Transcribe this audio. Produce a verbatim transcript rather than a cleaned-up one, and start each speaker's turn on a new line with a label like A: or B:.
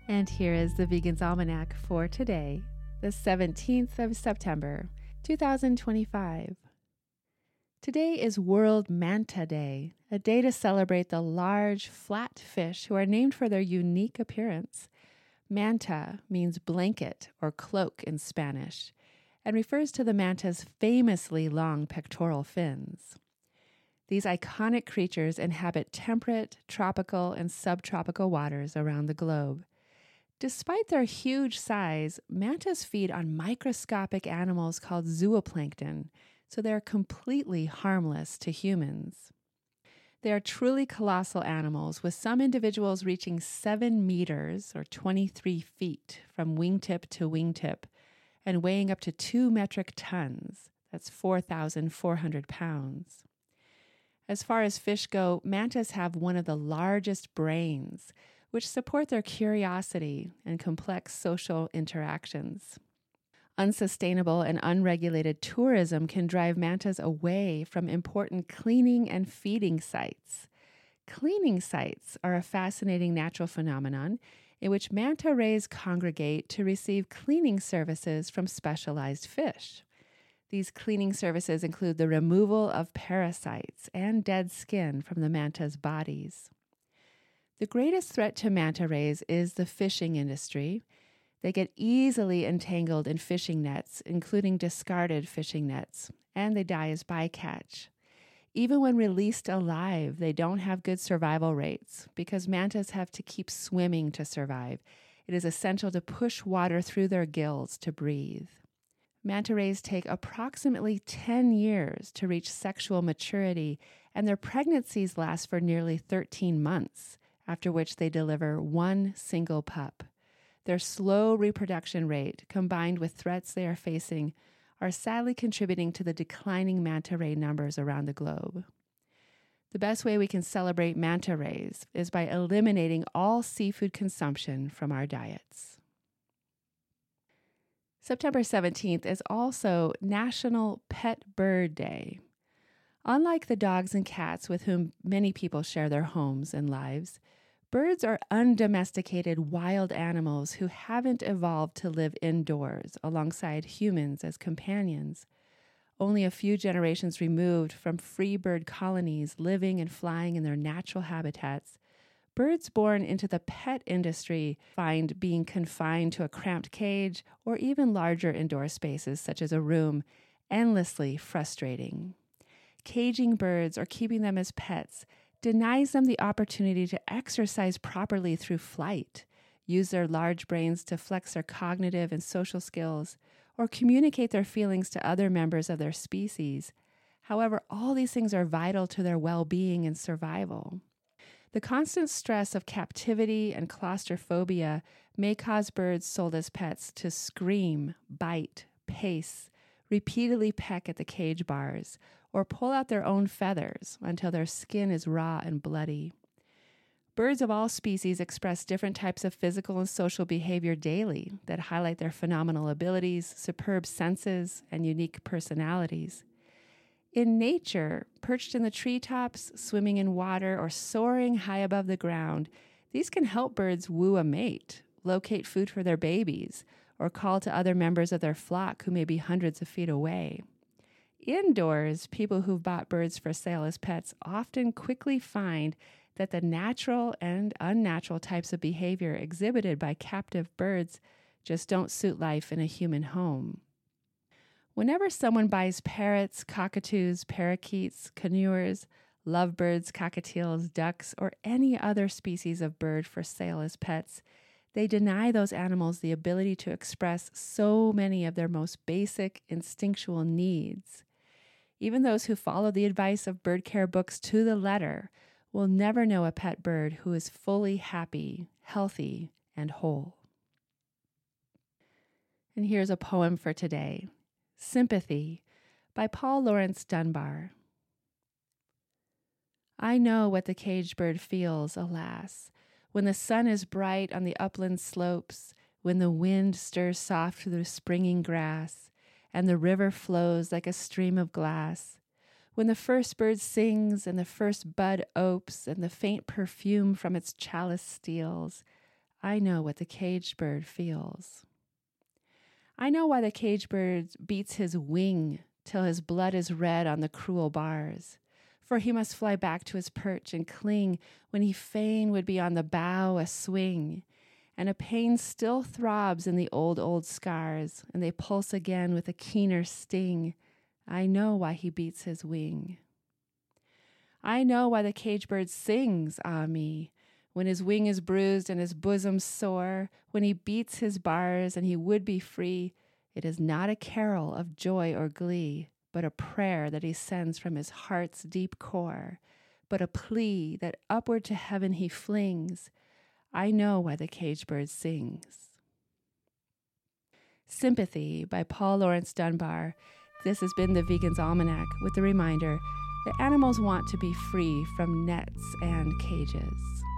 A: And here is the Vegan's Almanac for today, the seventeenth of September, two thousand twenty-five. Today is World Manta Day, a day to celebrate the large, flat fish who are named for their unique appearance. Manta means blanket or cloak in Spanish, and refers to the manta's famously long pectoral fins. These iconic creatures inhabit temperate, tropical, and subtropical waters around the globe. Despite their huge size, mantas feed on microscopic animals called zooplankton, so they're completely harmless to humans. They are truly colossal animals, with some individuals reaching seven meters or twenty-three feet from wingtip to wingtip, and weighing up to two metric tons. That's four thousand four hundred pounds. As far as fish go, mantas have one of the largest brains, which support their curiosity and complex social interactions. Unsustainable and unregulated tourism can drive mantas away from important cleaning and feeding sites. Cleaning sites are a fascinating natural phenomenon in which manta rays congregate to receive cleaning services from specialized fish. These cleaning services include the removal of parasites and dead skin from the manta's bodies. The greatest threat to manta rays is the fishing industry. They get easily entangled in fishing nets, including discarded fishing nets, and they die as bycatch. Even when released alive, they don't have good survival rates because mantas have to keep swimming to survive. It is essential to push water through their gills to breathe. Manta rays take approximately ten years to reach sexual maturity, and their pregnancies last for nearly thirteen months, after which they deliver one single pup. Their slow reproduction rate, combined with threats they are facing, are sadly contributing to the declining manta ray numbers around the globe. The best way we can celebrate manta rays is by eliminating all seafood consumption from our diets. September seventeenth is also National Pet Bird Day. Unlike the dogs and cats with whom many people share their homes and lives, birds are undomesticated wild animals who haven't evolved to live indoors alongside humans as companions. Only a few generations removed from free bird colonies living and flying in their natural habitats, birds born into the pet industry find being confined to a cramped cage or even larger indoor spaces such as a room endlessly frustrating. Caging birds or keeping them as pets denies them the opportunity to exercise properly through flight, use their large brains to flex their cognitive and social skills, or communicate their feelings to other members of their species. However, all these things are vital to their well-being and survival. The constant stress of captivity and claustrophobia may cause birds sold as pets to scream, bite, pace, repeatedly peck at the cage bars, or pull out their own feathers until their skin is raw and bloody. Birds of all species express different types of physical and social behavior daily that highlight their phenomenal abilities, superb senses, and unique personalities. In nature, perched in the treetops, swimming in water, or soaring high above the ground, these can help birds woo a mate, locate food for their babies, or call to other members of their flock who may be hundreds of feet away. Indoors, people who've bought birds for sale as pets often quickly find that the natural and unnatural types of behavior exhibited by captive birds just don't suit life in a human home. Whenever someone buys parrots, cockatoos, parakeets, conures, lovebirds, cockatiels, ducks, or any other species of bird for sale as pets, they deny those animals the ability to express so many of their most basic instinctual needs. Even those who follow the advice of bird care books to the letter will never know a pet bird who is fully happy, healthy, and whole. And here's a poem for today, Sympathy, by Paul Laurence Dunbar. I know what the caged bird feels, alas, when the sun is bright on the upland slopes, when the wind stirs soft through the springing grass, and the river flows like a stream of glass, when the first bird sings and the first bud opes, and the faint perfume from its chalice steals, I know what the caged bird feels. I know why the caged bird beats his wing till his blood is red on the cruel bars. For he must fly back to his perch and cling when he fain would be on the bough a swing. And a pain still throbs in the old, old scars, and they pulse again with a keener sting. I know why he beats his wing. I know why the caged bird sings, ah me, when his wing is bruised and his bosom sore, when he beats his bars and he would be free. It is not a carol of joy or glee, but a prayer that he sends from his heart's deep core, but a plea that upward to heaven he flings. I know why the caged bird sings. Sympathy by Paul Laurence Dunbar. This has been the Vegan's Almanac with the reminder that animals want to be free from nets and cages.